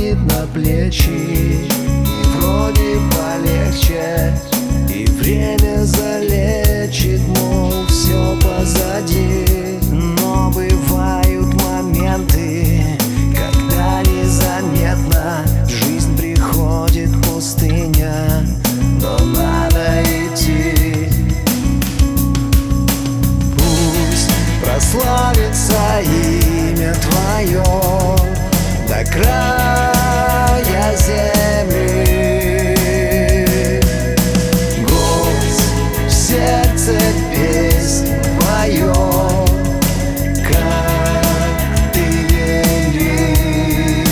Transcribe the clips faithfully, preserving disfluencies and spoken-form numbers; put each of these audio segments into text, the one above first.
давит на плечи, и вроде полегче, и время залечит, мол, все позади. Но бывают моменты, когда незаметно жизнь приходит пустыня, но надо идти. Пусть прославится имя Твое до края земли. Голос в сердце песнь поет, как Ты вели.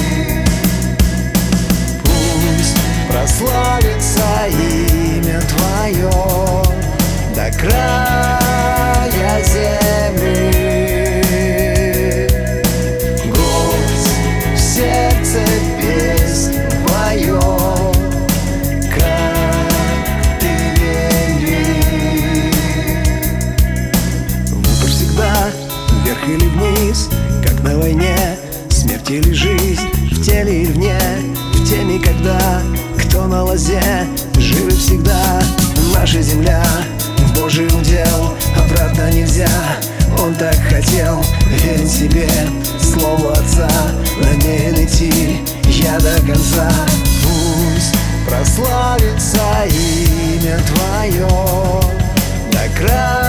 Пусть прославится имя Твое до края земли. Вверх или вниз, как на войне, смерть или жизнь, в теле или вне, в теме, когда кто на лозе, живы всегда. Наша земля, Божий удел, обратно нельзя. Он так хотел, верен себе, слову Отца, намерен идти я до конца. Пусть прославится имя Твое до края